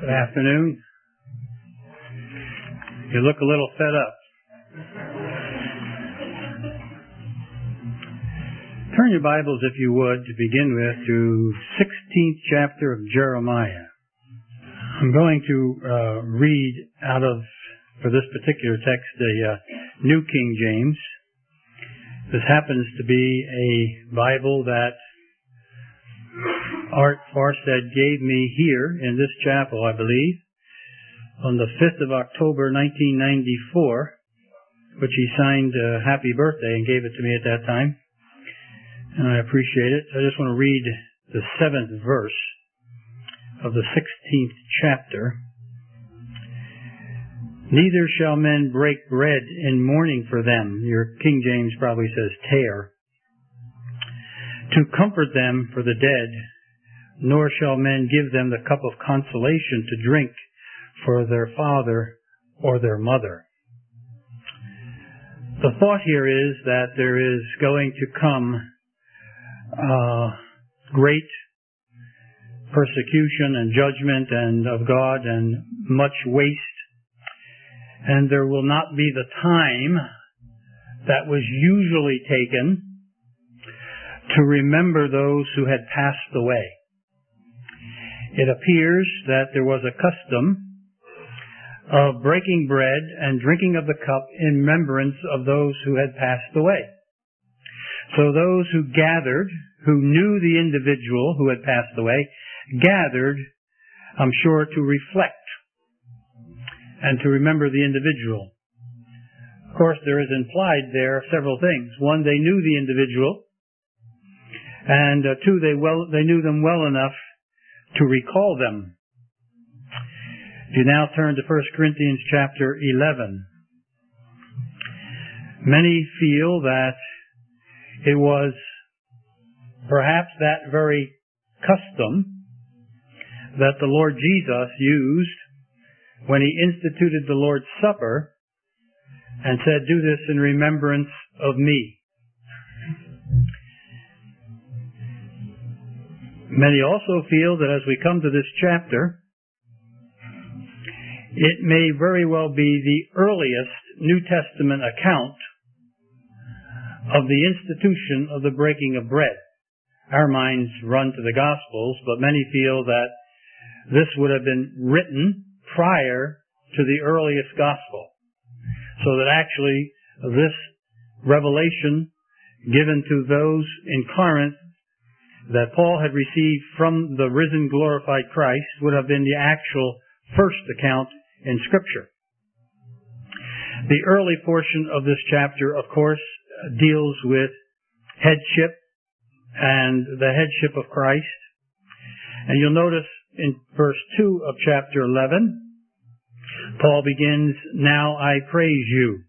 Good afternoon. You look a little fed up. Turn your Bibles, if you would, to begin with, to 16th chapter of Jeremiah. I'm going to read out of, for this particular text, the New King James. This happens to be a Bible that Art Farstead gave me here in this chapel, I believe, on the 5th of October, 1994, which he signed Happy Birthday and gave it to me at that time. And I appreciate it. I just want to read the 7th verse of the 16th chapter. Neither shall men break bread in mourning for them. Your King James probably says tear. To comfort them for the dead, nor shall men give them the cup of consolation to drink for their father or their mother. The thought here is that there is going to come great persecution and judgment and of God and much waste, and there will not be the time that was usually taken to remember those who had passed away. It appears that there was a custom of breaking bread and drinking of the cup in remembrance of those who had passed away. So those who gathered, who knew the individual who had passed away, gathered, I'm sure, to reflect and to remember the individual. Of course, there is implied there several things. One, they knew the individual, and two, they knew them well enough to recall them. If you now turn to 1 Corinthians chapter 11, many feel that it was perhaps that very custom that the Lord Jesus used when he instituted the Lord's Supper and said, "Do this in remembrance of me." Many also feel that as we come to this chapter, it may very well be the earliest New Testament account of the institution of the breaking of bread. Our minds run to the Gospels, but many feel that this would have been written prior to the earliest Gospel, so that actually this revelation given to those in Corinth that Paul had received from the risen, glorified Christ would have been the actual first account in Scripture. The early portion of this chapter, of course, deals with headship and the headship of Christ. And you'll notice in verse 2 of chapter 11, Paul begins, "Now I praise you."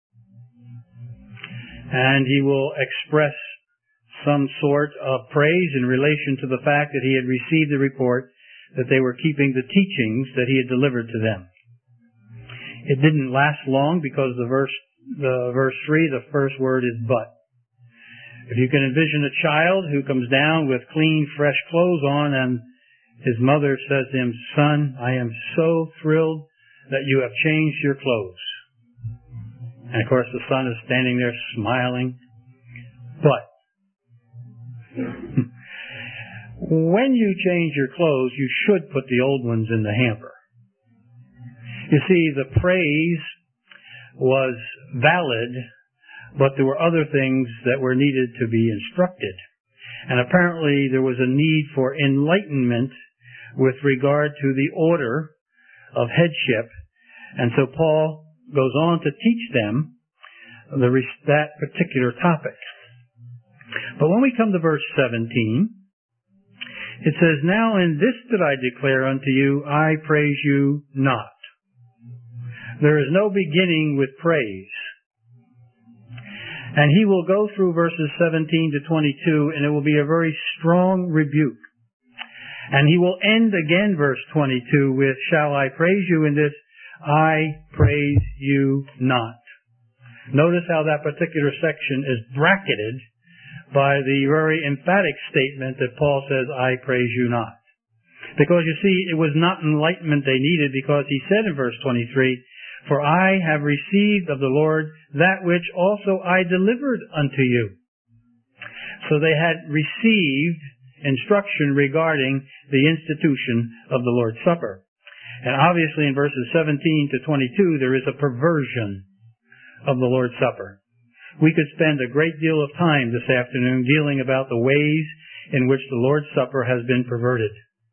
And he will express some sort of praise in relation to the fact that he had received the report that they were keeping the teachings that he had delivered to them. It didn't last long because the verse 3, the first word is "but." If you can envision a child who comes down with clean, fresh clothes on and his mother says to him, "Son, I am so thrilled that you have changed your clothes." And of course the son is standing there smiling. But when you change your clothes, you should put the old ones in the hamper. You see, the praise was valid, but there were other things that were needed to be instructed. And apparently there was a need for enlightenment with regard to the order of headship. And so Paul goes on to teach them that particular topic. But when we come to verse 17, it says, "Now in this did I declare unto you, I praise you not." There is no beginning with praise. And he will go through verses 17 to 22, and it will be a very strong rebuke. And he will end again verse 22 with, "Shall I praise you in this? I praise you not." Notice how that particular section is bracketed by the very emphatic statement that Paul says, "I praise you not." Because you see, it was not enlightenment they needed, because he said in verse 23, "For I have received of the Lord that which also I delivered unto you." So they had received instruction regarding the institution of the Lord's Supper. And obviously in verses 17 to 22, there is a perversion of the Lord's Supper. We could spend a great deal of time this afternoon dealing about the ways in which the Lord's Supper has been perverted.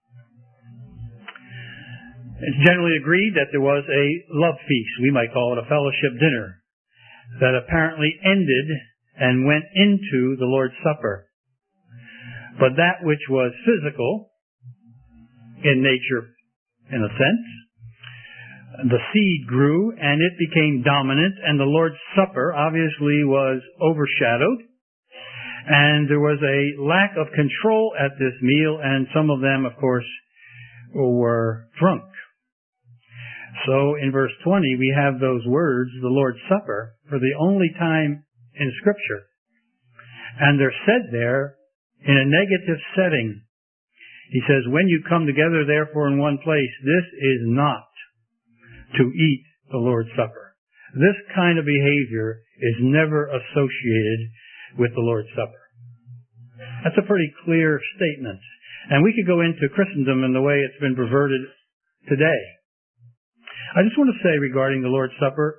It's generally agreed that there was a love feast, we might call it a fellowship dinner, that apparently ended and went into the Lord's Supper. But that which was physical in nature, in a sense, the seed grew and it became dominant, and the Lord's Supper obviously was overshadowed, and there was a lack of control at this meal, and some of them, of course, were drunk. So in verse 20 we have those words, the Lord's Supper, for the only time in Scripture. And they're said there in a negative setting. He says, "When you come together therefore in one place, this is not to eat the Lord's Supper." This kind of behavior is never associated with the Lord's Supper. That's a pretty clear statement. And we could go into Christendom and the way it's been perverted today. I just want to say regarding the Lord's Supper,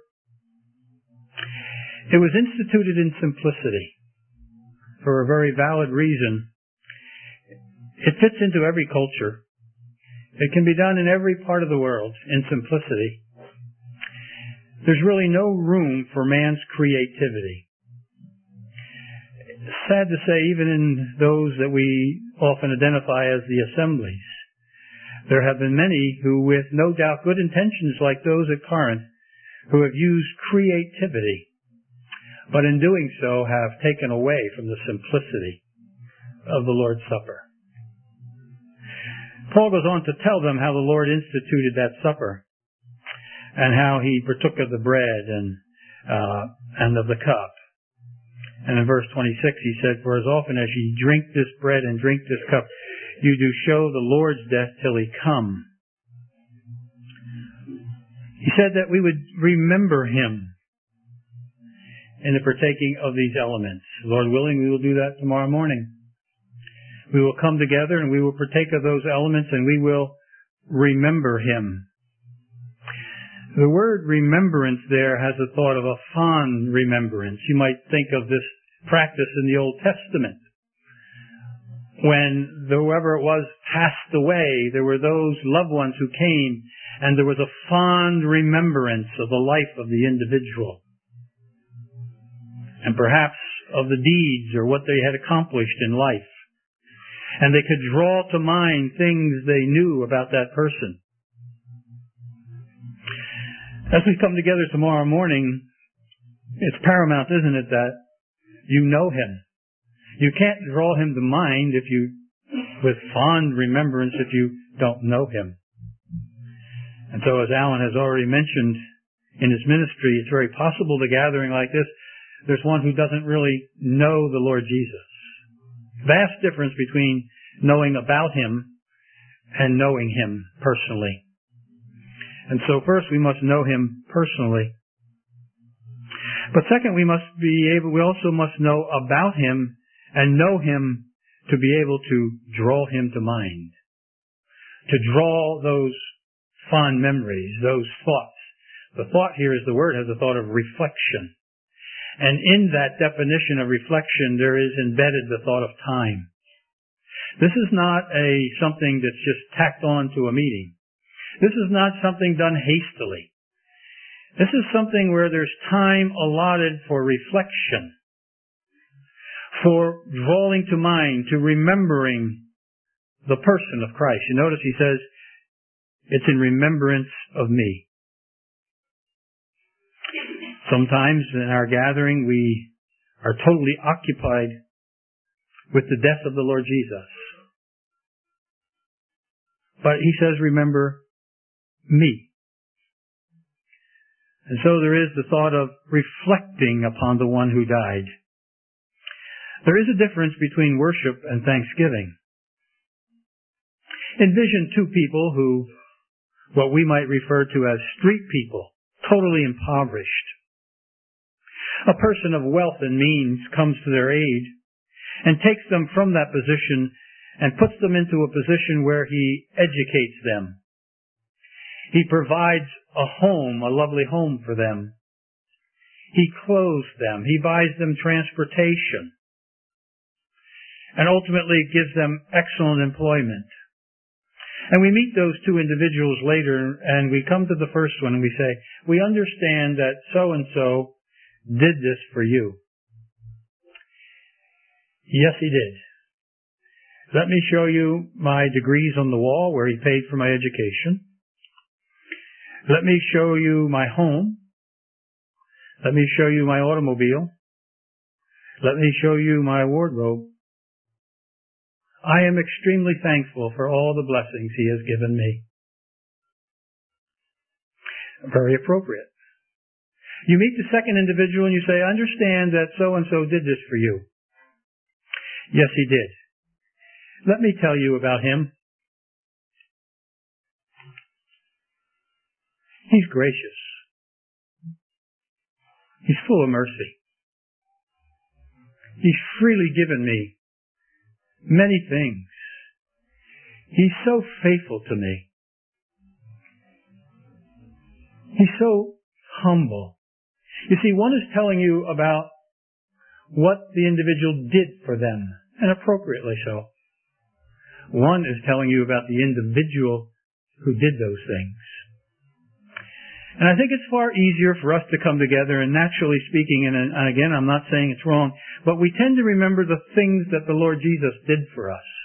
it was instituted in simplicity for a very valid reason. It fits into every culture. It can be done in every part of the world in simplicity. There's really no room for man's creativity. It's sad to say, even in those that we often identify as the assemblies, there have been many who, with no doubt good intentions like those at Corinth, who have used creativity, but in doing so have taken away from the simplicity of the Lord's Supper. Paul goes on to tell them how the Lord instituted that supper, and how he partook of the bread and of the cup. And in verse 26 he said, "For as often as ye drink this bread and drink this cup, you do show the Lord's death till he come." He said that we would remember him in the partaking of these elements. Lord willing, we will do that tomorrow morning. We will come together and we will partake of those elements, and we will remember him. The word remembrance there has a thought of a fond remembrance. You might think of this practice in the Old Testament. When whoever it was passed away, there were those loved ones who came, and there was a fond remembrance of the life of the individual, and perhaps of the deeds or what they had accomplished in life. And they could draw to mind things they knew about that person. As we come together tomorrow morning, it's paramount, isn't it, that you know him. You can't draw him to mind with fond remembrance if you don't know him. And so, as Alan has already mentioned in his ministry, it's very possible to gathering like this, there's one who doesn't really know the Lord Jesus. Vast difference between knowing about him and knowing him personally. And so first we must know him personally. But second, we also must know about him and know him to be able to draw him to mind. To draw those fond memories, those thoughts. The thought here is the word has a thought of reflection. And in that definition of reflection, there is embedded the thought of time. This is not something that's just tacked on to a meeting. This is not something done hastily. This is something where there's time allotted for reflection, for drawing to mind, to remembering the person of Christ. You notice he says, it's in remembrance of me. Sometimes in our gathering we are totally occupied with the death of the Lord Jesus. But he says, remember me. And so there is the thought of reflecting upon the one who died. There is a difference between worship and thanksgiving. Envision two people who, what we might refer to as street people, totally impoverished. A person of wealth and means comes to their aid and takes them from that position and puts them into a position where he educates them. He provides a home, a lovely home for them. He clothes them. He buys them transportation. And ultimately gives them excellent employment. And we meet those two individuals later, and we come to the first one and we say, we understand that so-and-so did this for you. Yes, he did. Let me show you my degrees on the wall where he paid for my education. Let me show you my home. Let me show you my automobile. Let me show you my wardrobe. I am extremely thankful for all the blessings he has given me. Very appropriate. You meet the second individual and you say, I understand that so-and-so did this for you. Yes, he did. Let me tell you about him. He's gracious. He's full of mercy. He's freely given me many things. He's so faithful to me. He's so humble. You see, one is telling you about what the individual did for them, and appropriately so. One is telling you about the individual who did those things. And I think it's far easier for us to come together, and naturally speaking, and again, I'm not saying it's wrong, but we tend to remember the things that the Lord Jesus did for us.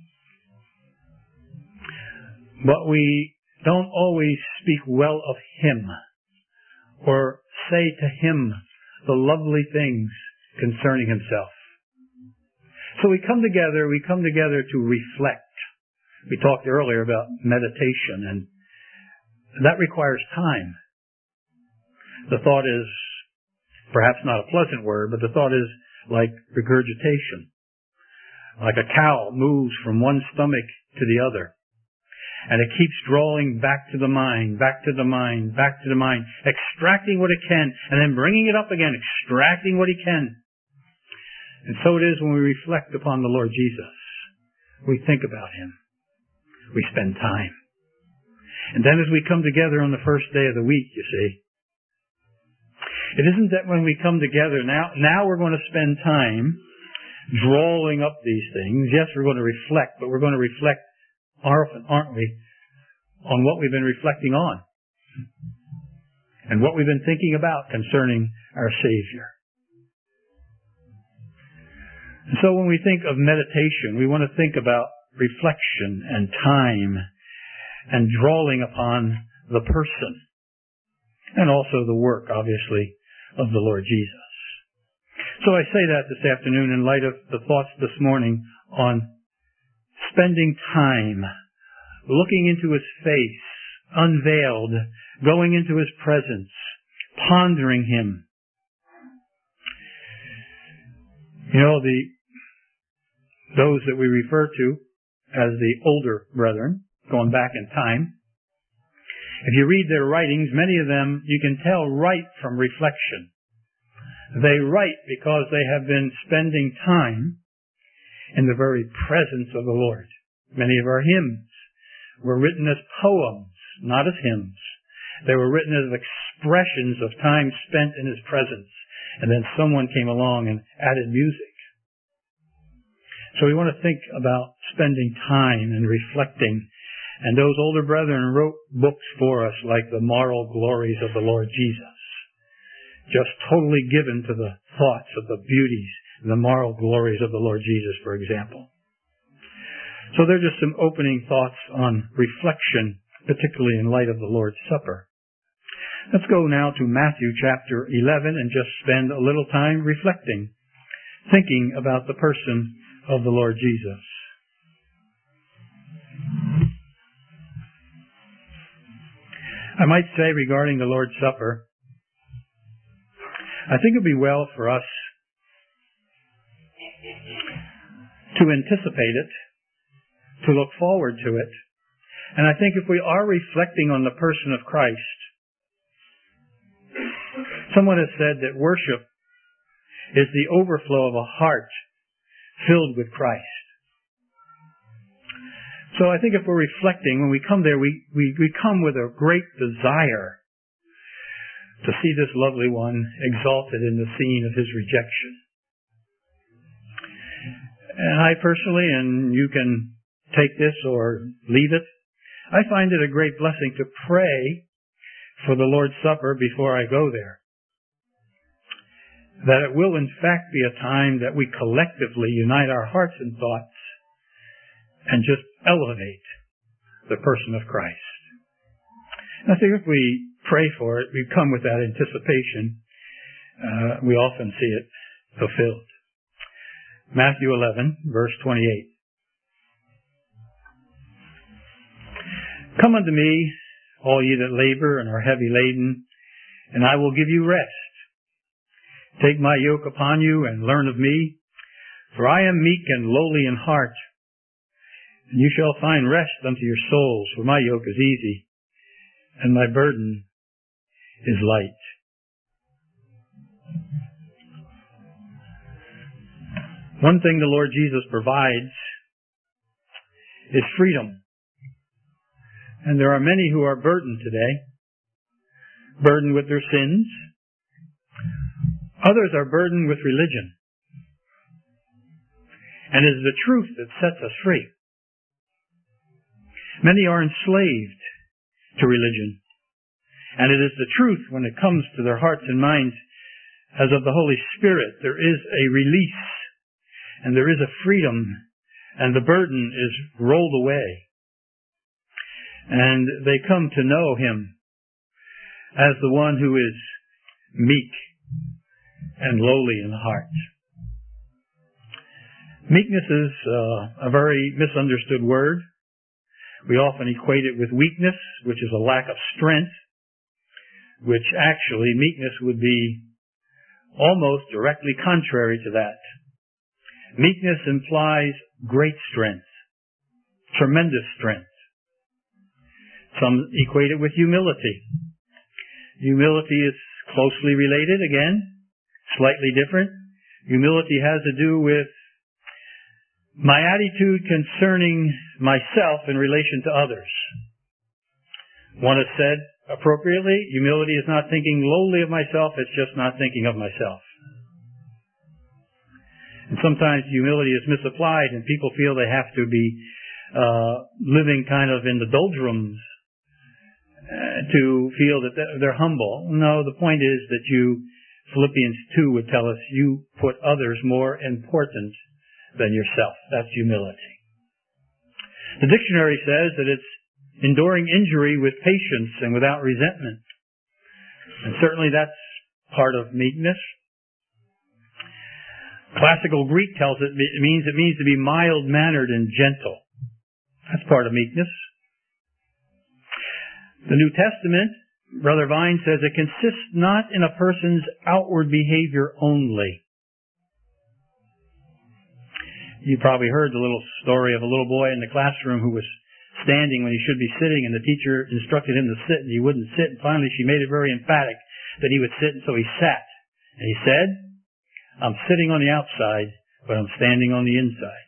But we don't always speak well of Him, or say to Him the lovely things concerning Himself. So we come together to reflect. We talked earlier about meditation, and that requires time. The thought is, perhaps not a pleasant word, but the thought is like regurgitation. Like a cow moves from one stomach to the other. And it keeps drawing back to the mind, back to the mind, back to the mind, extracting what it can, and then bringing it up again, extracting what it can. And so it is when we reflect upon the Lord Jesus. We think about Him. We spend time. And then as we come together on the first day of the week, you see, it isn't that when we come together, now we're going to spend time drawing up these things. Yes, we're going to reflect, but we're going to reflect often, aren't we, on what we've been reflecting on and what we've been thinking about concerning our Savior. And so when we think of meditation, we want to think about reflection and time and drawing upon the person and also the work, obviously, of the Lord Jesus. So I say that this afternoon in light of the thoughts this morning on spending time, looking into His face, unveiled, going into His presence, pondering Him. You know, those that we refer to as the older brethren, going back in time, if you read their writings, many of them, you can tell, write from reflection. They write because they have been spending time in the very presence of the Lord. Many of our hymns were written as poems, not as hymns. They were written as expressions of time spent in His presence. And then someone came along and added music. So we want to think about spending time and reflecting. And those older brethren wrote books for us like the Moral Glories of the Lord Jesus. Just totally given to the thoughts of the beauties and the moral glories of the Lord Jesus, for example. So they're just some opening thoughts on reflection, particularly in light of the Lord's Supper. Let's go now to Matthew chapter 11 and just spend a little time reflecting, thinking about the person of the Lord Jesus. I might say regarding the Lord's Supper, I think it would be well for us to anticipate it, to look forward to it. And I think if we are reflecting on the person of Christ, someone has said that worship is the overflow of a heart filled with Christ. So I think if we're reflecting, when we come there, we come with a great desire to see this lovely one exalted in the scene of his rejection. And I personally, and you can take this or leave it, I find it a great blessing to pray for the Lord's Supper before I go there. That it will in fact be a time that we collectively unite our hearts and thoughts and just elevate the person of Christ. And I think if we pray for it, we come with that anticipation. We often see it fulfilled. Matthew 11, verse 28. Come unto me, all ye that labor and are heavy laden, and I will give you rest. Take my yoke upon you and learn of me, for I am meek and lowly in heart, and you shall find rest unto your souls, for my yoke is easy, and my burden is light. One thing the Lord Jesus provides is freedom. And there are many who are burdened today, burdened with their sins. Others are burdened with religion. And it is the truth that sets us free. Many are enslaved to religion. And it is the truth when it comes to their hearts and minds as of the Holy Spirit. There is a release and there is a freedom and the burden is rolled away. And they come to know Him as the one who is meek and lowly in heart. Meekness is a very misunderstood word. We often equate it with weakness, which is a lack of strength, which actually meekness would be almost directly contrary to that. Meekness implies great strength, tremendous strength. Some equate it with humility. Humility is closely related, again, slightly different. Humility has to do with my attitude concerning myself in relation to others. One has said appropriately, humility is not thinking lowly of myself, it's just not thinking of myself. And sometimes humility is misapplied and people feel they have to be living kind of in the doldrums to feel that they're humble. No, the point is that Philippians 2 would tell us, you put others more important than yourself. That's humility. The dictionary says that it's enduring injury with patience and without resentment. And certainly that's part of meekness. Classical Greek tells it means to be mild-mannered and gentle. That's part of meekness. The New Testament, Brother Vine says, it consists not in a person's outward behavior only. You probably heard the little story of a little boy in the classroom who was standing when he should be sitting, and the teacher instructed him to sit, and he wouldn't sit. And finally, she made it very emphatic that he would sit, and so he sat. And he said, I'm sitting on the outside, but I'm standing on the inside.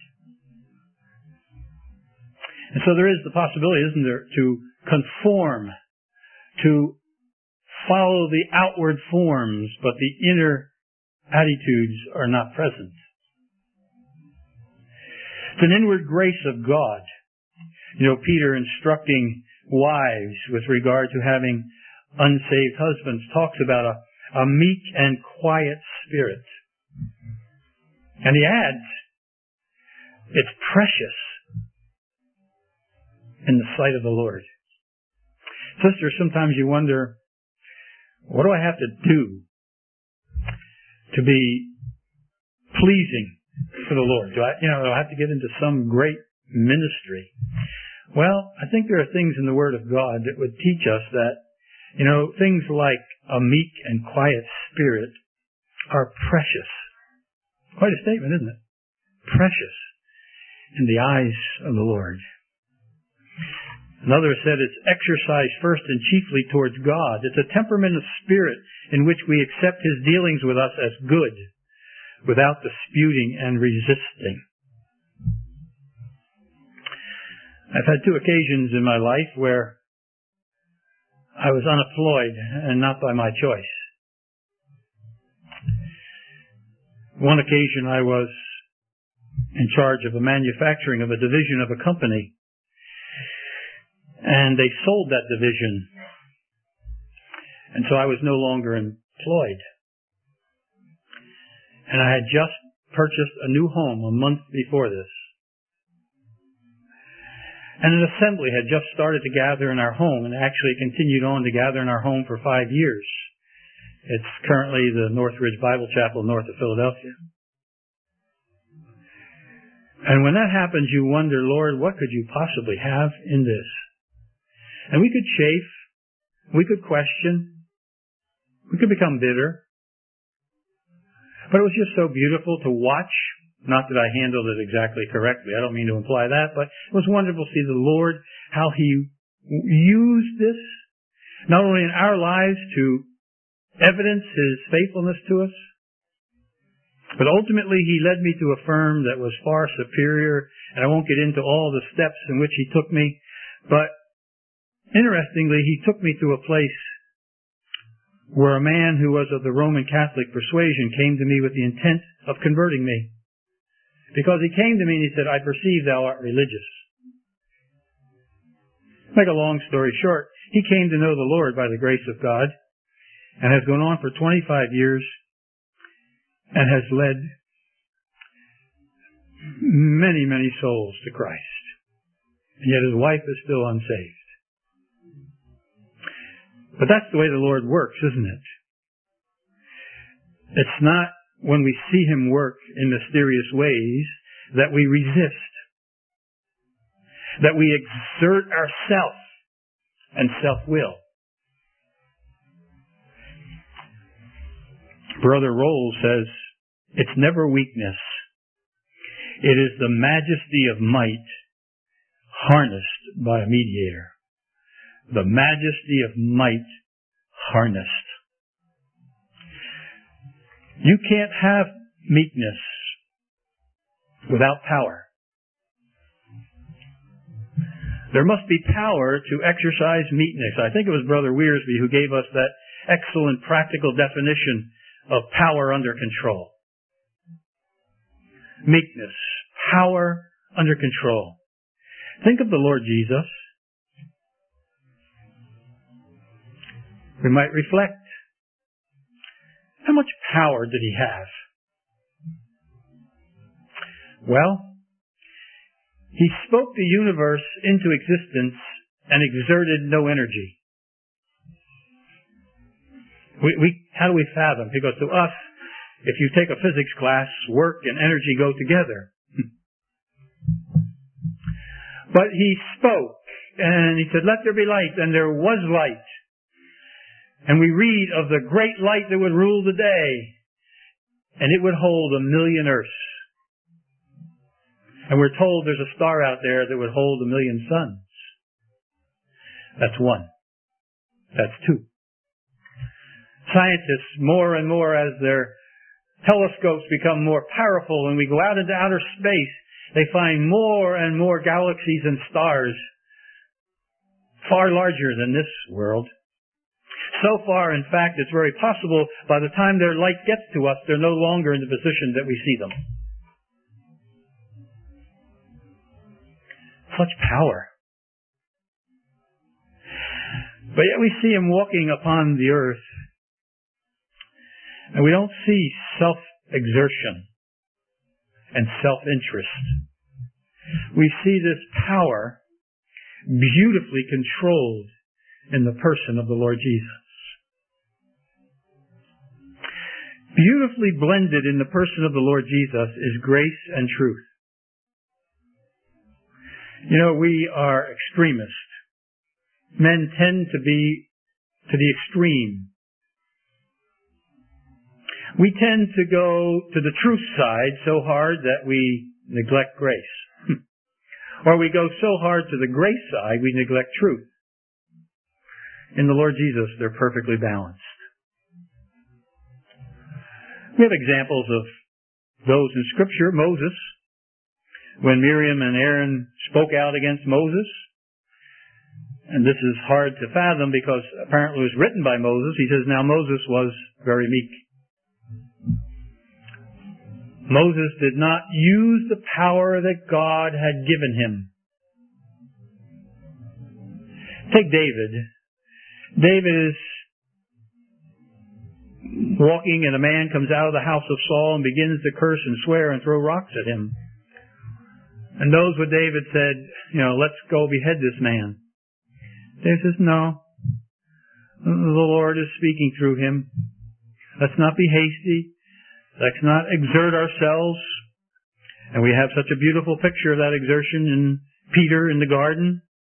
And so there is the possibility, isn't there, to conform, to follow the outward forms, but the inner attitudes are not present. It's an inward grace of God. You know, Peter instructing wives with regard to having unsaved husbands talks about a meek and quiet spirit. And he adds, it's precious in the sight of the Lord. Sister, sometimes you wonder, what do I have to do to be pleasing to the Lord? Do I have to get into some great ministry? Well, I think there are things in the Word of God that would teach us that, things like a meek and quiet spirit are precious. Quite a statement, isn't it? Precious in the eyes of the Lord. Another said it's exercised first and chiefly towards God. It's a temperament of spirit in which we accept His dealings with us as good, without disputing and resisting. I've had 2 occasions in my life where I was unemployed, and not by my choice. One occasion I was in charge of the manufacturing of a division of a company, and they sold that division, and so I was no longer employed. And I had just purchased a new home a month before this. And an assembly had just started to gather in our home, and actually continued on to gather in our home for 5 years. It's currently the Northridge Bible Chapel north of Philadelphia. And when that happens, you wonder, Lord, what could you possibly have in this? And we could chafe, we could question, we could become bitter. But it was just so beautiful to watch. Not that I handled it exactly correctly. I don't mean to imply that, but it was wonderful to see the Lord, how He used this, not only in our lives to evidence His faithfulness to us, but ultimately He led me to a firm that was far superior, and I won't get into all the steps in which He took me, but interestingly, He took me to a place where a man who was of the Roman Catholic persuasion came to me with the intent of converting me. Because he came to me and he said, I perceive thou art religious. Make a long story short, he came to know the Lord by the grace of God, and has gone on for 25 years and has led many, many souls to Christ. And yet his wife is still unsaved. But that's the way the Lord works, isn't it? It's not when we see Him work in mysterious ways that we resist, that we exert ourself and self-will. Brother Roll says, it's never weakness. It is the majesty of might harnessed by a mediator. The majesty of might harnessed. You can't have meekness without power. There must be power to exercise meekness. I think it was Brother Wiersbe who gave us that excellent practical definition of power under control. Meekness, power under control. Think of the Lord Jesus. We might reflect. How much power did He have? Well, He spoke the universe into existence and exerted no energy. How do we fathom? Because to us, if you take a physics class, work and energy go together. But He spoke, and He said, let there be light, and there was light. And we read of the great light that would rule the day, and it would hold 1,000,000 earths. And we're told there's a star out there that would hold 1,000,000 suns. That's 1. That's 2. Scientists, more and more as their telescopes become more powerful and we go out into outer space, they find more and more galaxies and stars far larger than this world. So far, in fact, it's very possible by the time their light gets to us, they're no longer in the position that we see them. Such power. But yet we see Him walking upon the earth, and we don't see self-exertion and self-interest. We see this power beautifully controlled in the person of the Lord Jesus. Beautifully blended in the person of the Lord Jesus is grace and truth. You know, we are extremists. Men tend to be to the extreme. We tend to go to the truth side so hard that we neglect grace. Or we go so hard to the grace side, we neglect truth. In the Lord Jesus, they're perfectly balanced. We have examples of those in Scripture. Moses, when Miriam and Aaron spoke out against Moses, and this is hard to fathom because apparently it was written by Moses. He says, now Moses was very meek. Moses did not use the power that God had given him. Take David. David is walking and a man comes out of the house of Saul and begins to curse and swear and throw rocks at him. And knows what David said, let's go behead this man. David says, no. The Lord is speaking through him. Let's not be hasty. Let's not exert ourselves. And we have such a beautiful picture of that exertion in Peter in the garden.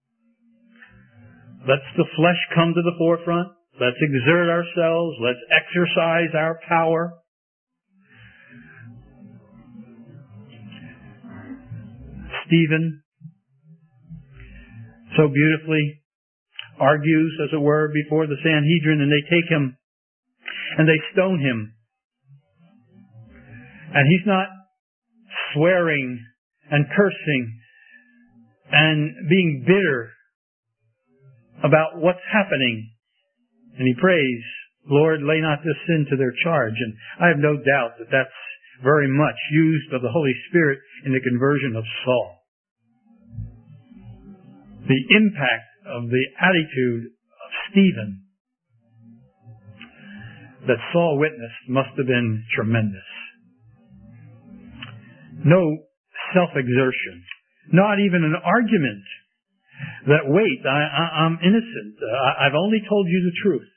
Let's the flesh come to the forefront. Let's exert ourselves. Let's exercise our power. Stephen so beautifully argues, as it were, before the Sanhedrin, and they take him and they stone him. And he's not swearing and cursing and being bitter about what's happening. And he prays, Lord, lay not this sin to their charge. And I have no doubt that that's very much used of the Holy Spirit in the conversion of Saul. The impact of the attitude of Stephen that Saul witnessed must have been tremendous. No self-exertion, not even an argument that, wait, I'm innocent. I've only told you the truth.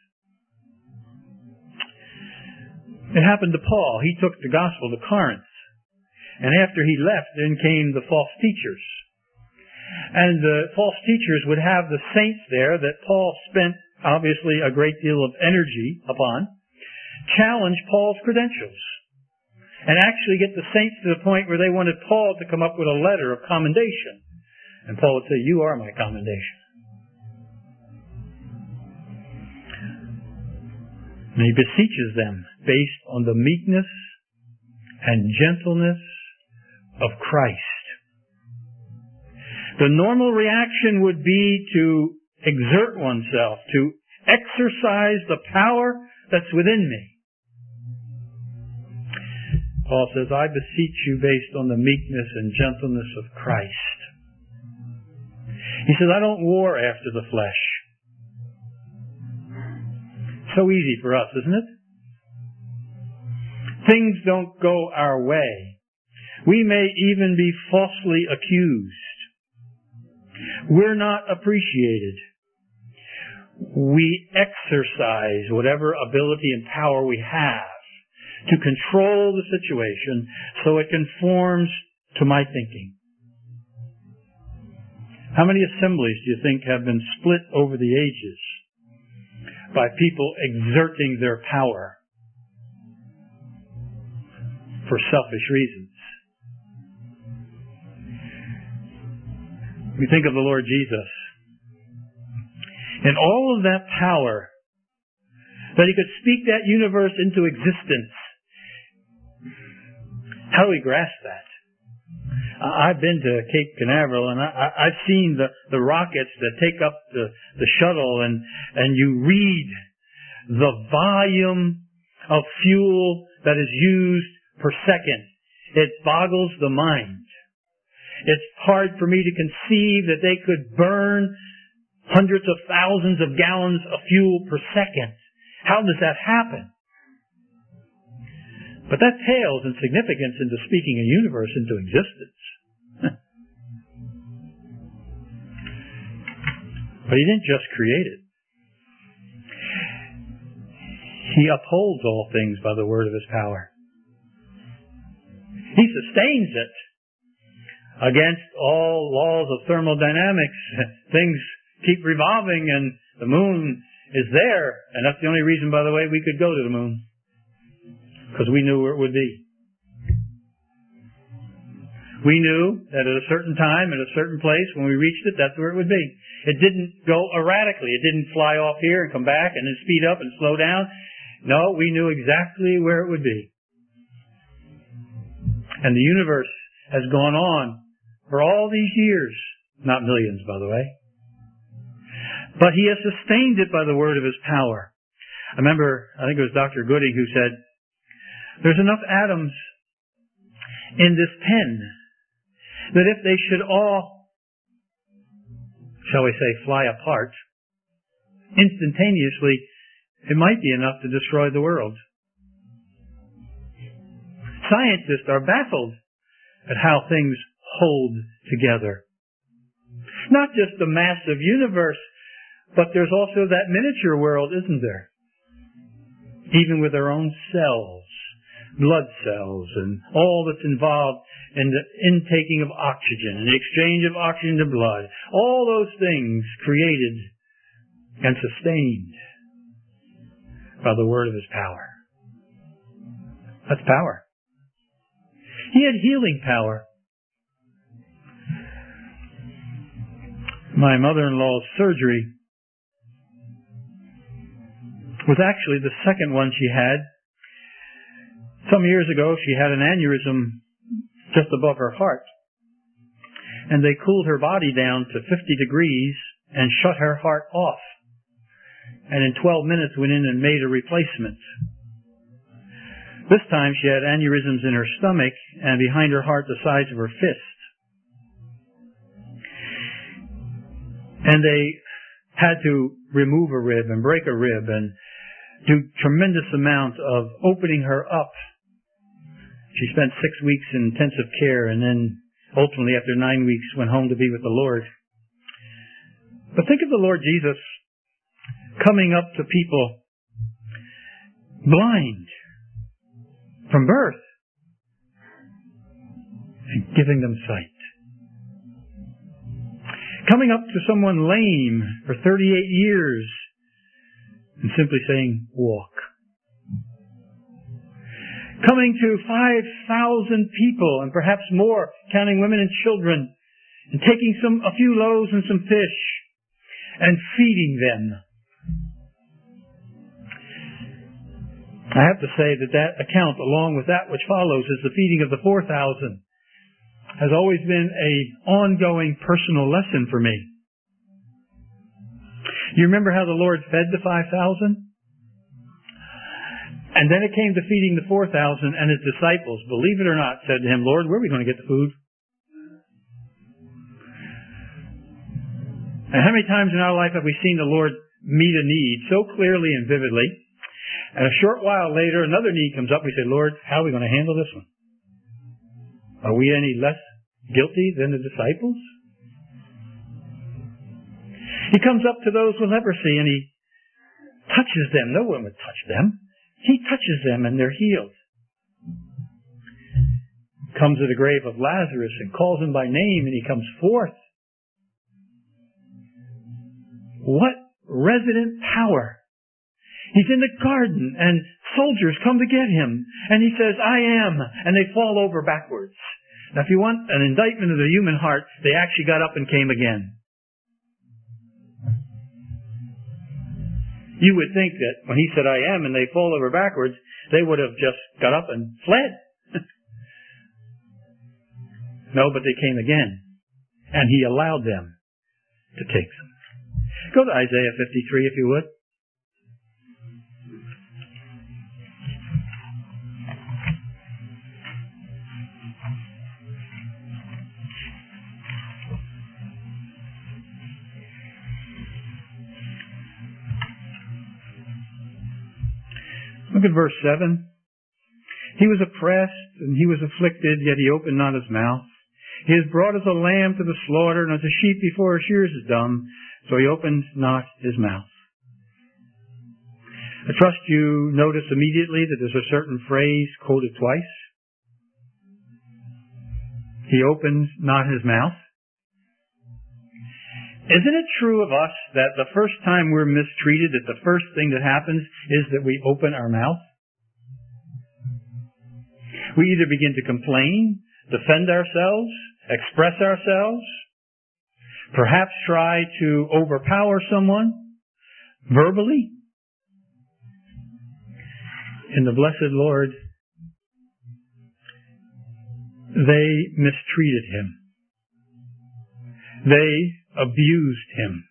It happened to Paul. He took the gospel to Corinth. And after he left, then came the false teachers. And the false teachers would have the saints there that Paul spent, obviously, a great deal of energy upon, challenge Paul's credentials. And actually get the saints to the point where they wanted Paul to come up with a letter of commendation. And Paul would say, you are my commendation. And he beseeches them based on the meekness and gentleness of Christ. The normal reaction would be to exert oneself, to exercise the power that's within me. Paul says, I beseech you based on the meekness and gentleness of Christ. He says, I don't war after the flesh. So easy for us, isn't it? Things don't go our way. We may even be falsely accused. We're not appreciated. We exercise whatever ability and power we have to control the situation so it conforms to my thinking. How many assemblies do you think have been split over the ages by people exerting their power for selfish reasons? We think of the Lord Jesus. And all of that power, that He could speak that universe into existence. How do we grasp that? I've been to Cape Canaveral and I've seen the rockets that take up the shuttle and you read the volume of fuel that is used per second. It boggles the mind. It's hard for me to conceive that they could burn hundreds of thousands of gallons of fuel per second. How does that happen? But that pales in significance into speaking a universe into existence. But He didn't just create it. He upholds all things by the word of His power. He sustains it. Against all laws of thermodynamics, things keep revolving and the moon is there. And that's the only reason, by the way, we could go to the moon. Because we knew where it would be. We knew that at a certain time, at a certain place, when we reached it, that's where it would be. It didn't go erratically. It didn't fly off here and come back and then speed up and slow down. No, we knew exactly where it would be. And the universe has gone on for all these years. Not millions, by the way. But He has sustained it by the word of His power. I remember, I think it was Dr. Gooding who said, there's enough atoms in this pen that if they should all, shall we say, fly apart, instantaneously, it might be enough to destroy the world. Scientists are baffled at how things hold together. Not just the massive universe, but there's also that miniature world, isn't there? Even with our own cells, blood cells, and all that's involved in the intaking of oxygen and the exchange of oxygen to blood. All those things created and sustained by the word of His power. That's power. He had healing power. My mother-in-law's surgery was actually the second one she had. Some years ago, she had an aneurysm just above her heart. And they cooled her body down to 50 degrees and shut her heart off. And in 12 minutes went in and made a replacement. This time she had aneurysms in her stomach and behind her heart the size of her fist. And they had to remove a rib and break a rib and do tremendous amount of opening her up. She spent 6 weeks in intensive care and then ultimately after 9 weeks went home to be with the Lord. But think of the Lord Jesus coming up to people blind from birth and giving them sight. Coming up to someone lame for 38 years and simply saying, walk. Coming to 5,000 people and perhaps more, counting women and children, and taking a few loaves and some fish and feeding them. I have to say that account, along with that which follows, is the feeding of the 4,000, has always been an ongoing personal lesson for me. You remember how the Lord fed the 5,000? And then it came to feeding the 4,000, and His disciples, believe it or not, said to Him, Lord, where are we going to get the food? And how many times in our life have we seen the Lord meet a need so clearly and vividly, and a short while later another need comes up, we say, Lord, how are we going to handle this one? Are we any less guilty than the disciples? He comes up to those with leprosy and He touches them. No one would touch them. He touches them and they're healed. Comes to the grave of Lazarus and calls him by name and he comes forth. What resident power! He's in the garden and soldiers come to get him and he says, I am, and they fall over backwards. Now if you want an indictment of the human heart, they actually got up and came again. You would think that when He said, I am, and they fall over backwards, they would have just got up and fled. No, but they came again. And He allowed them to take them. Go to Isaiah 53 if you would. Look at verse 7. He was oppressed and He was afflicted, yet He opened not His mouth. He is brought as a lamb to the slaughter, and as a sheep before her shears is dumb, so He opened not His mouth. I trust you notice immediately that there's a certain phrase quoted twice. He opened not His mouth. Isn't it true of us that the first time we're mistreated, that the first thing that happens is that we open our mouth? We either begin to complain defend ourselves, express ourselves, perhaps try to overpower someone verbally. In the blessed Lord, they mistreated him. They abused him.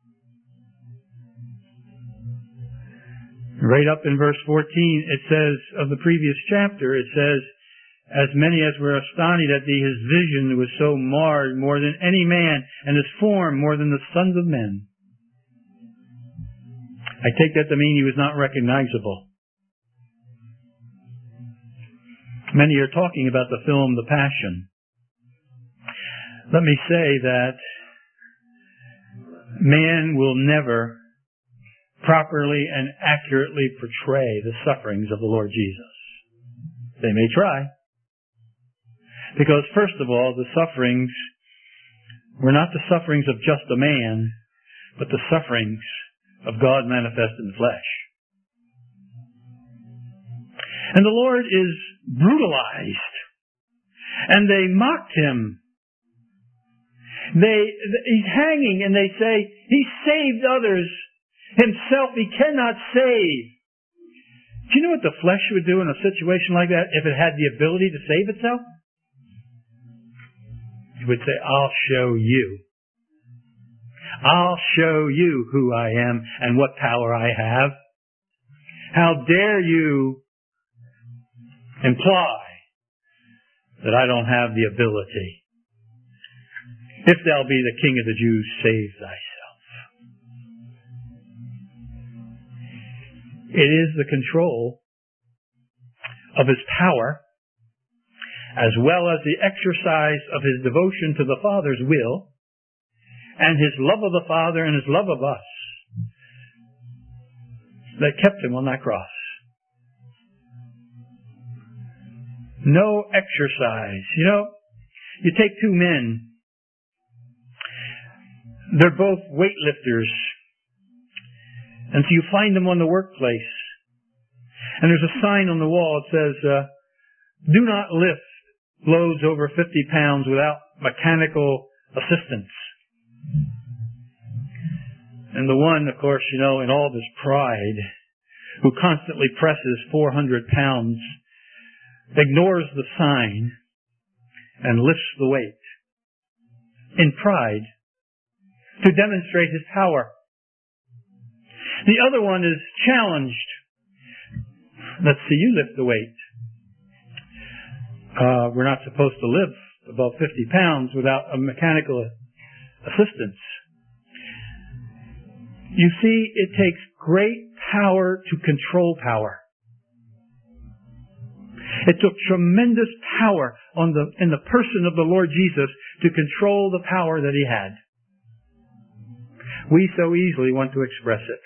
Right up in verse 14, it says, of the previous chapter, it says, as many as were astonished at thee, his vision was so marred more than any man, and his form more than the sons of men. I take that to mean he was not recognizable. Many are talking about the film The Passion. Let me say that man will never properly and accurately portray the sufferings of the Lord Jesus. They may try. Because first of all, the sufferings were not the sufferings of just a man, but the sufferings of God manifest in the flesh. And the Lord is brutalized. And they mocked him. He's hanging and they say, he saved others. Himself he cannot save. Do you know what the flesh would do in a situation like that if it had the ability to save itself? It would say, I'll show you. I'll show you who I am and what power I have. How dare you imply that I don't have the ability? If thou be the King of the Jews, save thyself. It is the control of his power, as well as the exercise of his devotion to the Father's will, and his love of the Father and his love of us, that kept him on that cross. No exercise. You know, you take two men. They're both weightlifters. And so you find them on the workplace. And there's a sign on the wall that says, do not lift loads over 50 pounds without mechanical assistance. And the one, of course, you know, in all of his pride, who constantly presses 400 pounds, ignores the sign and lifts the weight in pride to demonstrate his power. The other one is challenged. Let's see you lift the weight. We're not supposed to lift above 50 pounds without a mechanical assistance. You see, it takes great power to control power. It took tremendous power in the person of the Lord Jesus to control the power that he had. We so easily want to express it.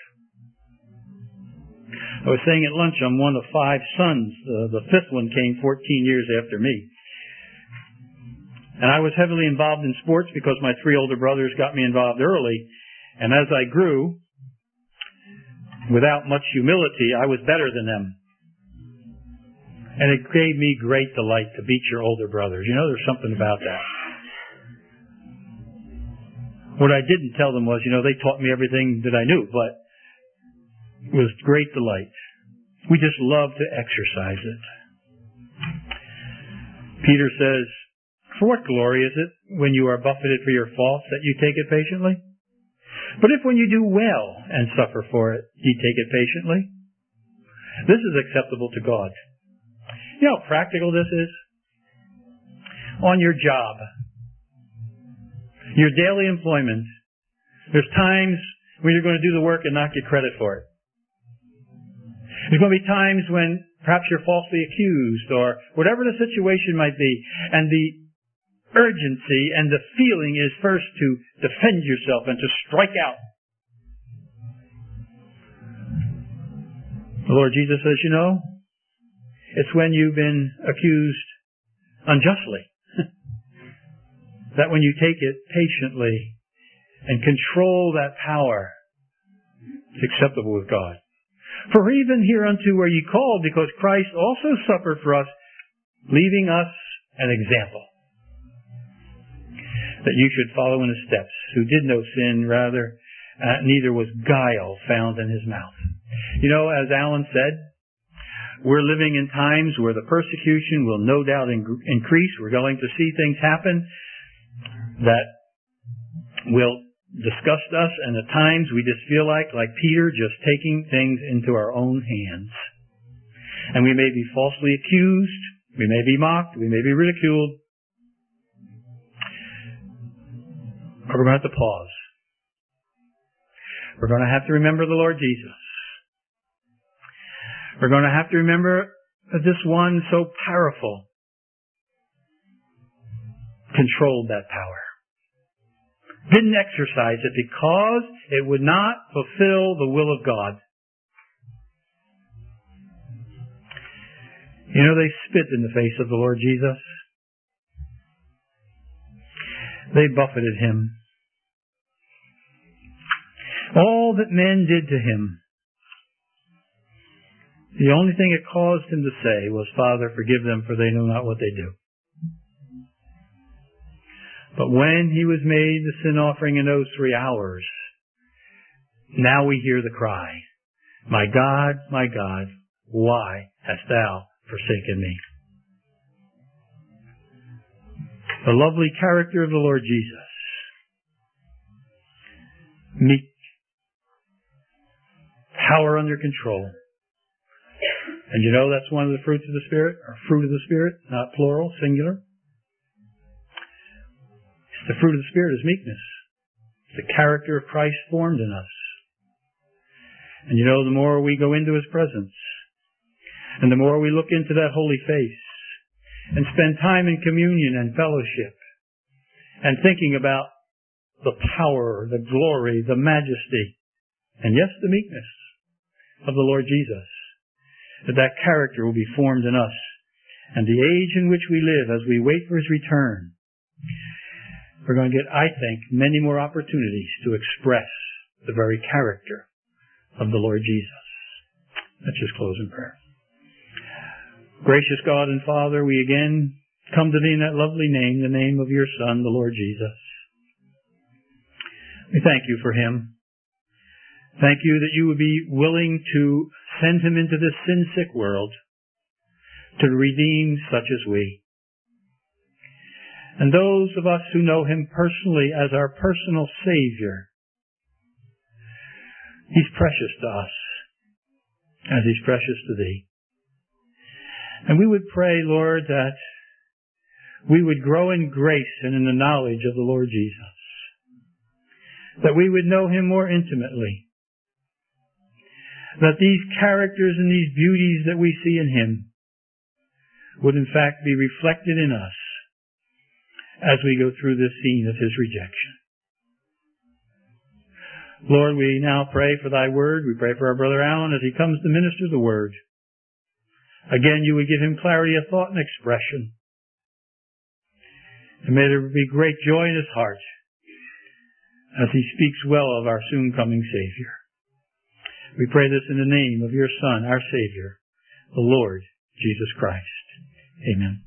I was saying at lunch, I'm one of 5 sons. The 5th one came 14 years after me. And I was heavily involved in sports because my 3 older brothers got me involved early. And as I grew, without much humility, I was better than them. And it gave me great delight to beat your older brothers. You know, there's something about that. What I didn't tell them was, you know, they taught me everything that I knew, but it was great delight. We just love to exercise it. Peter says, for what glory is it when you are buffeted for your faults that you take it patiently? But if when you do well and suffer for it, you take it patiently, this is acceptable to God. You know how practical this is? On your job, your daily employment, there's times when you're going to do the work and not get credit for it. There's going to be times when perhaps you're falsely accused or whatever the situation might be, and the urgency and the feeling is first to defend yourself and to strike out. The Lord Jesus says, you know, it's when you've been accused unjustly that when you take it patiently and control that power, it's acceptable with God. For even hereunto were ye called, because Christ also suffered for us, leaving us an example. that you should follow in his steps, who did no sin, rather, neither was guile found in his mouth. You know, as Alan said, we're living in times where the persecution will no doubt increase. We're going to see things happen that will disgust us, and at times we just feel like Peter, just taking things into our own hands. And we may be falsely accused, we may be mocked, we may be ridiculed, but we're going to have to pause. We're going to have to remember the Lord Jesus. We're going to have to remember that this one so powerful controlled that power. Didn't exercise it because it would not fulfill the will of God. You know, they spit in the face of the Lord Jesus. They buffeted him. All that men did to him, the only thing it caused him to say was, Father, forgive them, for they know not what they do. But when he was made the sin offering in those 3 hours, now we hear the cry, my God, why hast thou forsaken me? The lovely character of the Lord Jesus. Meek, power under control. And you know that's one of the fruits of the Spirit, or fruit of the Spirit, not plural, singular. The fruit of the Spirit is meekness. It's the character of Christ formed in us. And you know, the more we go into his presence, and the more we look into that holy face, and spend time in communion and fellowship, and thinking about the power, the glory, the majesty, and yes, the meekness of the Lord Jesus, that character will be formed in us. And the age in which we live, as we wait for his return, we're going to get, I think, many more opportunities to express the very character of the Lord Jesus. Let's just close in prayer. Gracious God and Father, we again come to thee in that lovely name, the name of your Son, the Lord Jesus. We thank you for him. Thank you that you would be willing to send him into this sin-sick world to redeem such as we. And those of us who know him personally as our personal Savior, he's precious to us as he's precious to thee. And we would pray, Lord, that we would grow in grace and in the knowledge of the Lord Jesus, that we would know him more intimately, that these characters and these beauties that we see in him would in fact be reflected in us as we go through this scene of his rejection. Lord, we now pray for thy word. We pray for our brother Alan as he comes to minister the word. Again, you would give him clarity of thought and expression. And may there be great joy in his heart as he speaks well of our soon coming Savior. We pray this in the name of your Son, our Savior, the Lord Jesus Christ. Amen.